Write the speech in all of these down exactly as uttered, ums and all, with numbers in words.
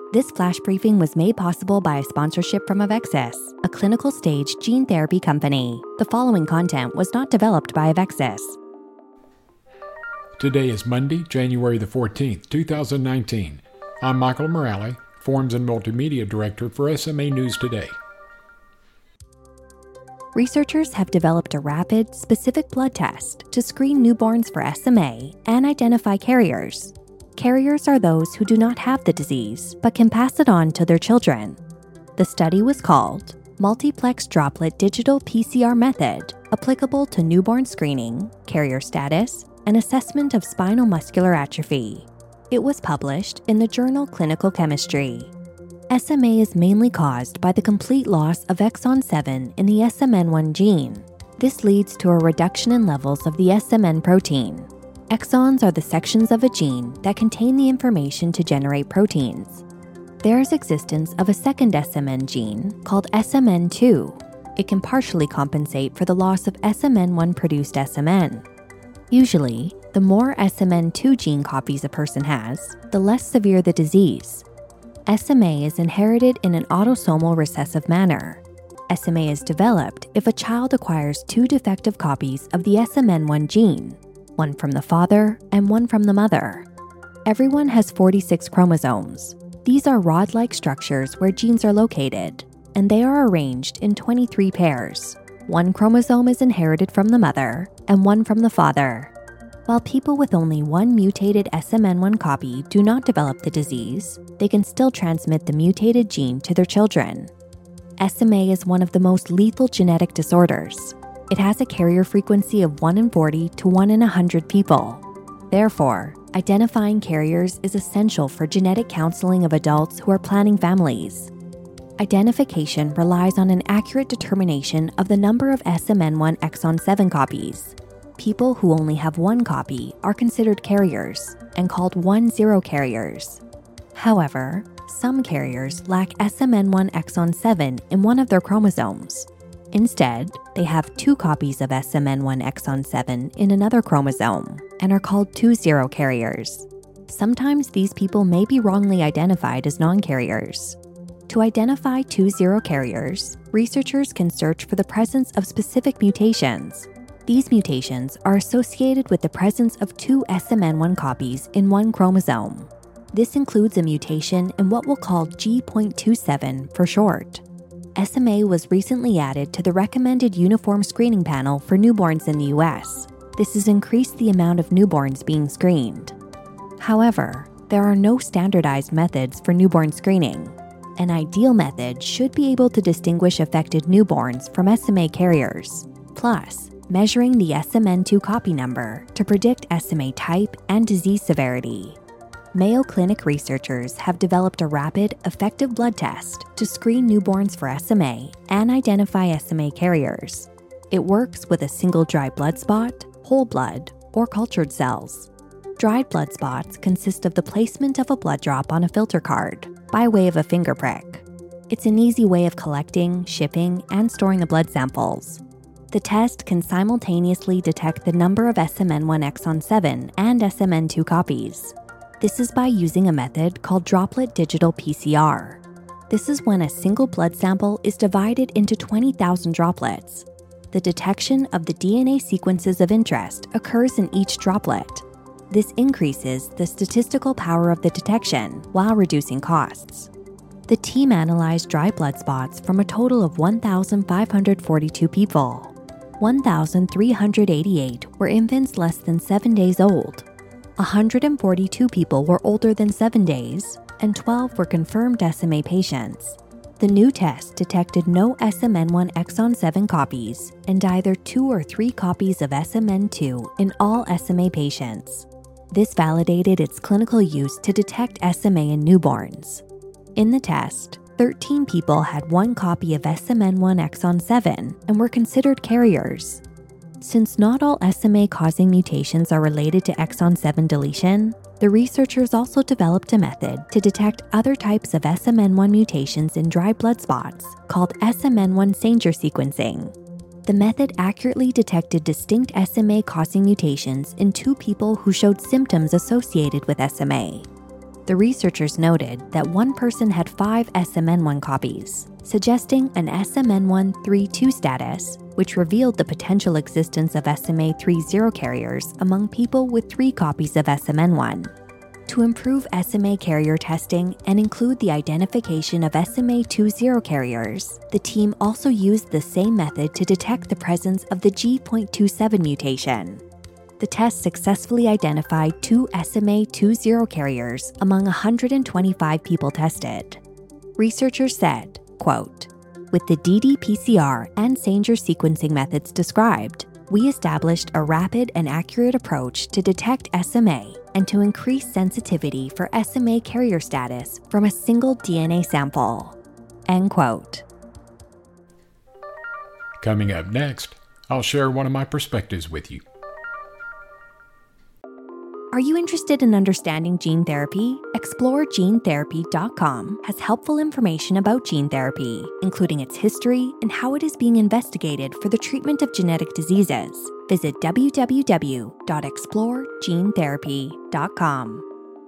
This flash briefing was made possible by a sponsorship from Avexis, a clinical stage gene therapy company. The following content was not developed by Avexis. Today is Monday, January the fourteenth, two thousand nineteen. I'm Michael Morale, Forms and Multimedia Director for S M A News Today. Researchers have developed a rapid, specific blood test to screen newborns for S M A and identify carriers. Carriers are those who do not have the disease but can pass it on to their children. The study was called Multiplex Droplet Digital P C R Method, applicable to newborn screening, carrier status, and assessment of spinal muscular atrophy. It was published in the journal Clinical Chemistry. S M A is mainly caused by the complete loss of exon seven in the S M N one gene. This leads to a reduction in levels of the S M N protein. Exons are the sections of a gene that contain the information to generate proteins. There is existence of a second S M N gene called S M N two. It can partially compensate for the loss of S M N one-produced S M N. Usually, the more S M N two gene copies a person has, the less severe the disease. S M A is inherited in an autosomal recessive manner. S M A is developed if a child acquires two defective copies of the S M N one gene, one from the father and one from the mother. Everyone has forty-six chromosomes. These are rod-like structures where genes are located, and they are arranged in twenty-three pairs. One chromosome is inherited from the mother and one from the father. While people with only one mutated S M N one copy do not develop the disease, they can still transmit the mutated gene to their children. S M A is one of the most lethal genetic disorders. It has a carrier frequency of one in forty to one in one hundred people. Therefore, identifying carriers is essential for genetic counseling of adults who are planning families. Identification relies on an accurate determination of the number of S M N one exon seven copies. People who only have one copy are considered carriers and called one zero carriers. However, some carriers lack S M N one exon seven in one of their chromosomes. Instead, they have two copies of S M N one exon seven in another chromosome and are called two zero carriers. Sometimes these people may be wrongly identified as non-carriers. To identify two zero carriers, researchers can search for the presence of specific mutations. These mutations are associated with the presence of two S M N one copies in one chromosome. This includes a mutation in what we'll call G twenty-seven for short. S M A was recently added to the recommended uniform screening panel for newborns in the U S. This has increased the amount of newborns being screened. However, there are no standardized methods for newborn screening. An ideal method should be able to distinguish affected newborns from S M A carriers. Plus, measuring the S M N two copy number to predict S M A type and disease severity. Mayo Clinic researchers have developed a rapid, effective blood test to screen newborns for S M A and identify S M A carriers. It works with a single dried blood spot, whole blood, or cultured cells. Dried blood spots consist of the placement of a blood drop on a filter card by way of a finger prick. It's an easy way of collecting, shipping, and storing the blood samples. The test can simultaneously detect the number of S M N one exon seven and S M N two copies. This is by using a method called Droplet Digital P C R. This is when a single blood sample is divided into twenty thousand droplets. The detection of the D N A sequences of interest occurs in each droplet. This increases the statistical power of the detection while reducing costs. The team analyzed dry blood spots from a total of one thousand five hundred forty-two people. one thousand three hundred eighty-eight were infants less than seven days old. one hundred forty-two people were older than seven days, and twelve were confirmed S M A patients. The new test detected no S M N one exon seven copies and either two or three copies of S M N two in all S M A patients. This validated its clinical use to detect S M A in newborns. In the test, thirteen people had one copy of S M N one exon seven and were considered carriers. Since not all S M A-causing mutations are related to exon seven deletion, the researchers also developed a method to detect other types of S M N one mutations in dry blood spots called S M N one Sanger sequencing. The method accurately detected distinct S M A-causing mutations in two people who showed symptoms associated with S M A. The researchers noted that one person had five S M N one copies, suggesting an S M N one three two status, which revealed the potential existence of S M A three zero carriers among people with three copies of S M N one. To improve S M A carrier testing and include the identification of S M A two zero carriers, the team also used the same method to detect the presence of the G point two seven mutation. The test successfully identified two S M A two zero carriers among one hundred twenty-five people tested. Researchers said, quote, "With the D D P C R and Sanger sequencing methods described, we established a rapid and accurate approach to detect S M A and to increase sensitivity for S M A carrier status from a single D N A sample." End quote. Coming up next, I'll share one of my perspectives with you. Are you interested in understanding gene therapy? explore gene therapy dot com has helpful information about gene therapy, including its history and how it is being investigated for the treatment of genetic diseases. Visit w w w dot explore gene therapy dot com.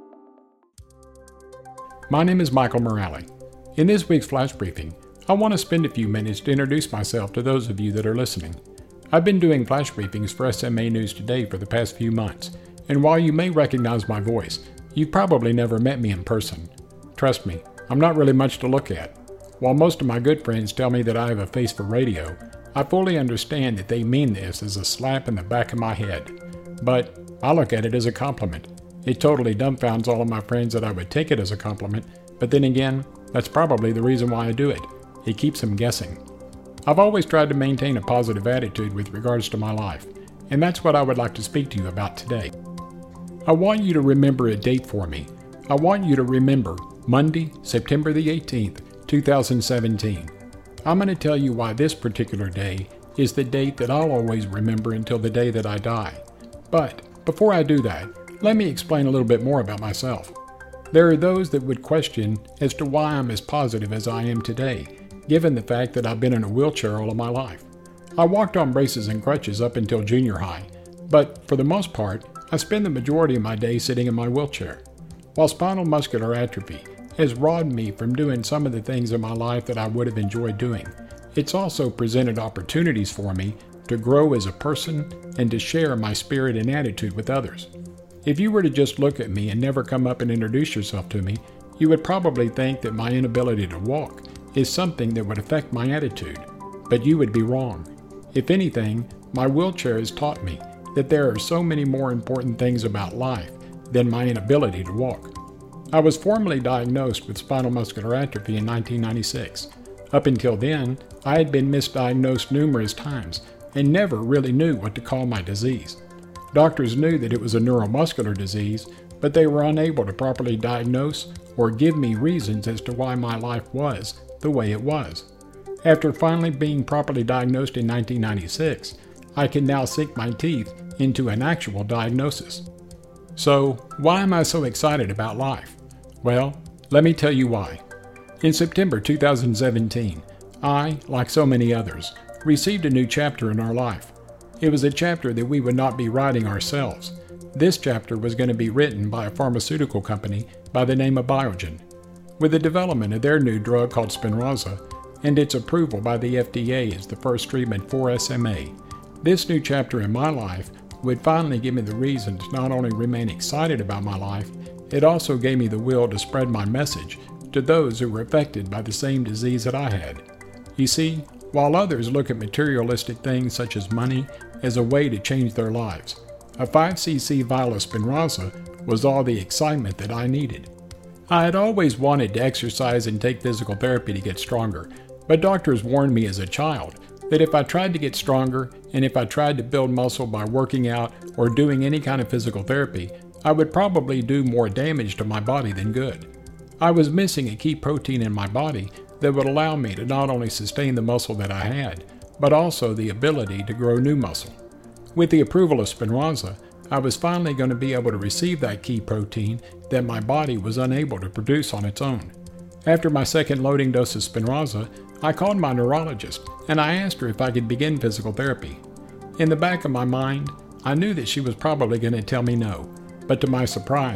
My name is Michael Morale. In this week's flash briefing, I want to spend a few minutes to introduce myself to those of you that are listening. I've been doing flash briefings for S M A News Today for the past few months, and while you may recognize my voice, you've probably never met me in person. Trust me, I'm not really much to look at. While most of my good friends tell me that I have a face for radio, I fully understand that they mean this as a slap in the back of my head. But I look at it as a compliment. It totally dumbfounds all of my friends that I would take it as a compliment, but then again, that's probably the reason why I do it. It keeps them guessing. I've always tried to maintain a positive attitude with regards to my life, and that's what I would like to speak to you about today. I want you to remember a date for me. I want you to remember Monday, September the eighteenth, two thousand seventeen. I'm going to tell you why this particular day is the date that I'll always remember until the day that I die. But before I do that, let me explain a little bit more about myself. There are those that would question as to why I'm as positive as I am today, given the fact that I've been in a wheelchair all of my life. I walked on braces and crutches up until junior high, but for the most part, I spend the majority of my day sitting in my wheelchair. While spinal muscular atrophy has robbed me from doing some of the things in my life that I would have enjoyed doing, it's also presented opportunities for me to grow as a person and to share my spirit and attitude with others. If you were to just look at me and never come up and introduce yourself to me, you would probably think that my inability to walk is something that would affect my attitude, but you would be wrong. If anything, my wheelchair has taught me that there are so many more important things about life than my inability to walk. I was formally diagnosed with spinal muscular atrophy in nineteen ninety-six. Up until then, I had been misdiagnosed numerous times and never really knew what to call my disease. Doctors knew that it was a neuromuscular disease, but they were unable to properly diagnose or give me reasons as to why my life was the way it was. After finally being properly diagnosed in nineteen ninety-six, I can now sink my teeth into an actual diagnosis. So, why am I so excited about life? Well, let me tell you why. In September two thousand seventeen, I, like so many others, received a new chapter in our life. It was a chapter that we would not be writing ourselves. This chapter was going to be written by a pharmaceutical company by the name of Biogen. With the development of their new drug called Spinraza and its approval by the F D A as the first treatment for S M A, this new chapter in my life would finally give me the reason to not only remain excited about my life, it also gave me the will to spread my message to those who were affected by the same disease that I had. You see, while others look at materialistic things such as money as a way to change their lives, a five c c vial of Spinraza was all the excitement that I needed. I had always wanted to exercise and take physical therapy to get stronger, but doctors warned me as a child that if I tried to get stronger and if I tried to build muscle by working out or doing any kind of physical therapy, I would probably do more damage to my body than good. I was missing a key protein in my body that would allow me to not only sustain the muscle that I had, but also the ability to grow new muscle. With the approval of Spinraza, I was finally going to be able to receive that key protein that my body was unable to produce on its own. After my second loading dose of Spinraza, I called my neurologist and I asked her if I could begin physical therapy. In the back of my mind, I knew that she was probably going to tell me no, but to my surprise,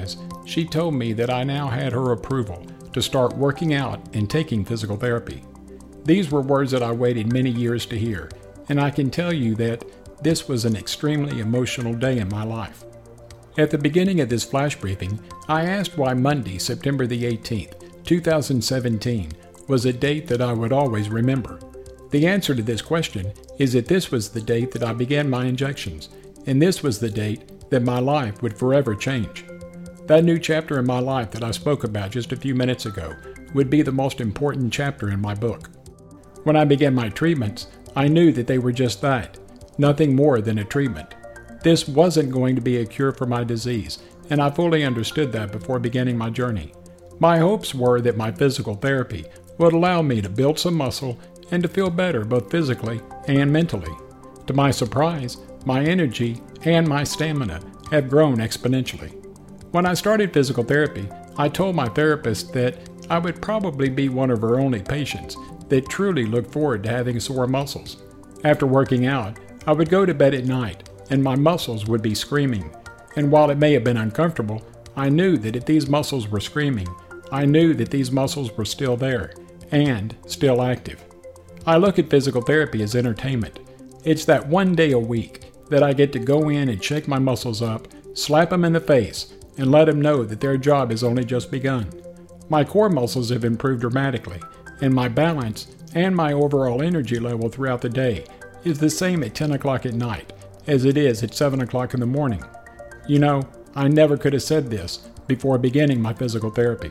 she told me that I now had her approval to start working out and taking physical therapy. These were words that I waited many years to hear, and I can tell you that this was an extremely emotional day in my life. At the beginning of this flash briefing, I asked why Monday, September the eighteenth, two thousand seventeen, was a date that I would always remember. The answer to this question is that this was the date that I began my injections, and this was the date that my life would forever change. That new chapter in my life that I spoke about just a few minutes ago would be the most important chapter in my book. When I began my treatments, I knew that they were just that, nothing more than a treatment. This wasn't going to be a cure for my disease, and I fully understood that before beginning my journey. My hopes were that my physical therapy would allow me to build some muscle and to feel better both physically and mentally. To my surprise, my energy and my stamina have grown exponentially. When I started physical therapy, I told my therapist that I would probably be one of her only patients that truly looked forward to having sore muscles. After working out, I would go to bed at night and my muscles would be screaming. And while it may have been uncomfortable, I knew that if these muscles were screaming, I knew that these muscles were still there and still active. I look at physical therapy as entertainment. It's that one day a week that I get to go in and shake my muscles up, slap them in the face, and let them know that their job has only just begun. My core muscles have improved dramatically, and my balance and my overall energy level throughout the day is the same at ten o'clock at night as it is at seven o'clock in the morning. You know, I never could have said this before beginning my physical therapy.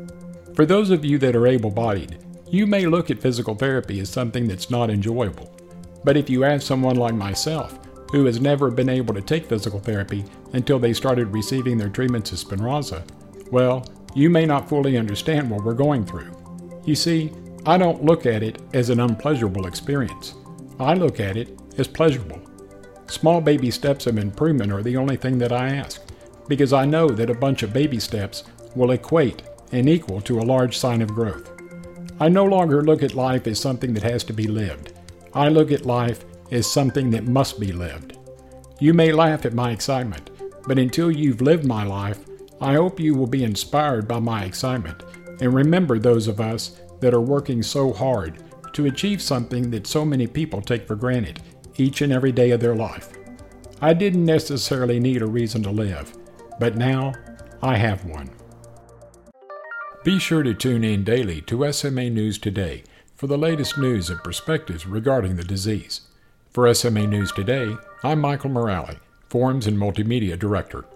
For those of you that are able-bodied, you may look at physical therapy as something that's not enjoyable. But if you ask someone like myself, who has never been able to take physical therapy until they started receiving their treatments of Spinraza, well, you may not fully understand what we're going through. You see, I don't look at it as an unpleasurable experience. I look at it as pleasurable. Small baby steps of improvement are the only thing that I ask, because I know that a bunch of baby steps will equate and equal to a large sign of growth. I no longer look at life as something that has to be lived. I look at life as something that must be lived. You may laugh at my excitement, but until you've lived my life, I hope you will be inspired by my excitement and remember those of us that are working so hard to achieve something that so many people take for granted each and every day of their life. I didn't necessarily need a reason to live, but now I have one. Be sure to tune in daily to S M A News Today for the latest news and perspectives regarding the disease. For S M A News Today, I'm Michael Morale, Forums and Multimedia Director.